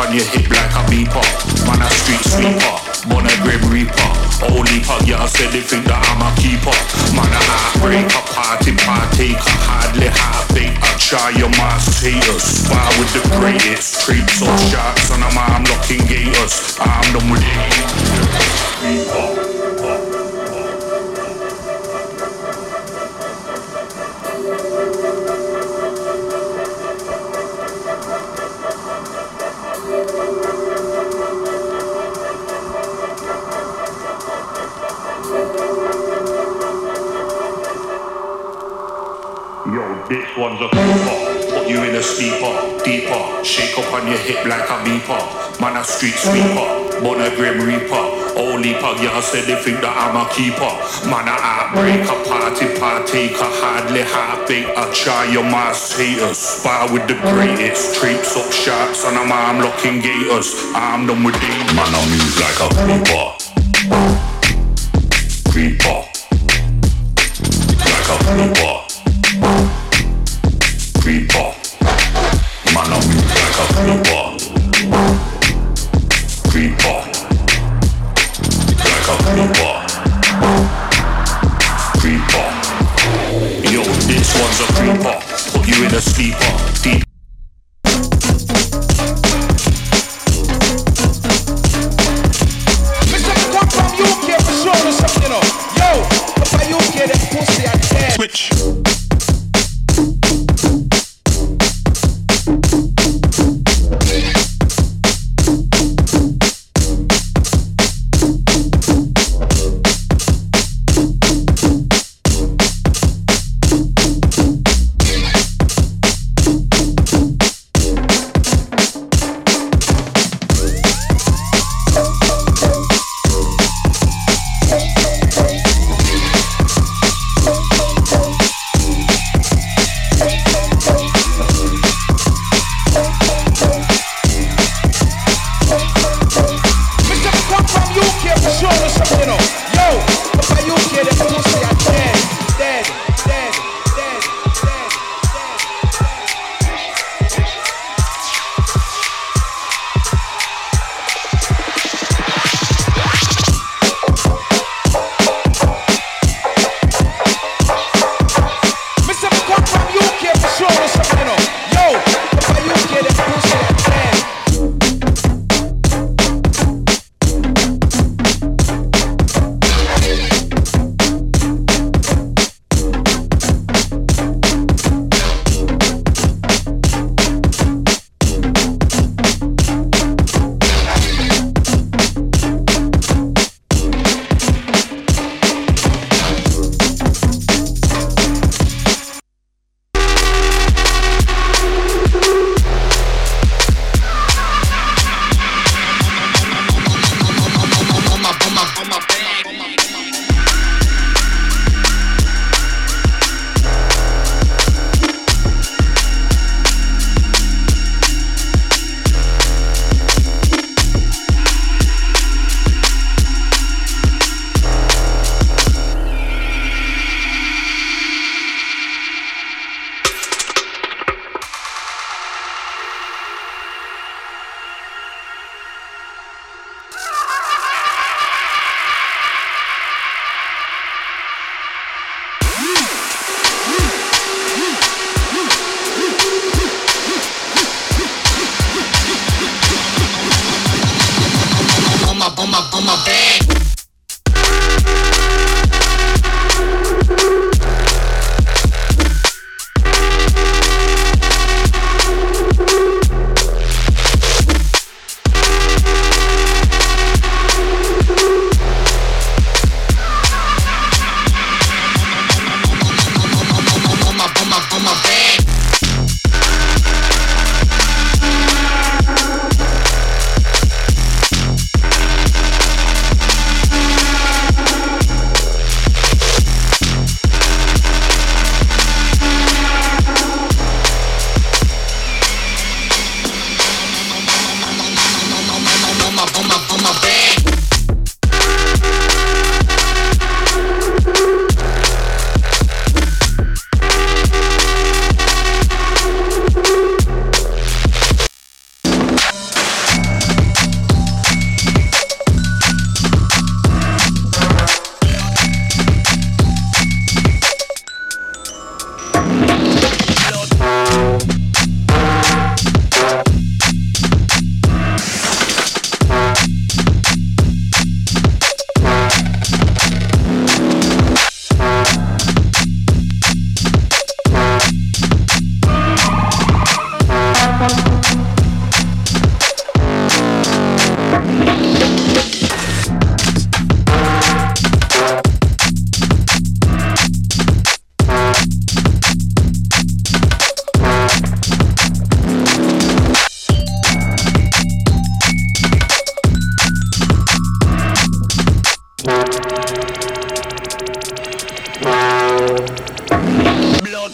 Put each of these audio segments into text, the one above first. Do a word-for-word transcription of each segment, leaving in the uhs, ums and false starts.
on your hip like a beeper. Man a street sweeper, born a grim reaper. Only pug, yeah, I said they think that I'm a keeper. Man a heartbreaker, party partaker, hardly half-baked. I try your mass haters, far with the greatest. Creeps up sharks and I'm arm locking gators. I'm done with it. This one's a creeper, put you in a sleeper, deeper, shake up on your hip like a beeper. Man a street sweeper, born a grim reaper. Only pug, yeah, I said they think that I'm a keeper. Man a heartbreaker, party partaker, hardly half-baked. I try your mass haters, spar with the greatest. Traipse up sharks and I'm arm locking gators. I'm done with these, man I move like a creeper. Creeper, like a creeper. Creeper, man I move like a creeper. Creeper, like a creeper. Creeper, yo, this one's a creeper. Put you in a sleeper, deep. Mister come from U K for sure or something, you know. Yo, if I U K, that pussy I can. Switch.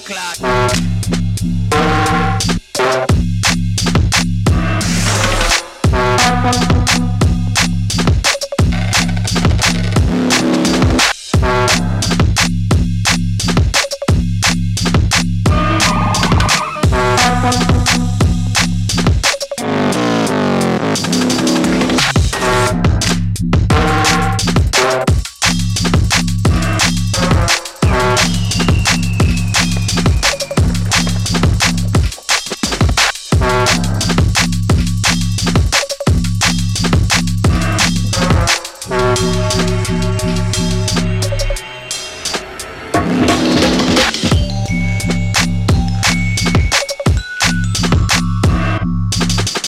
clock.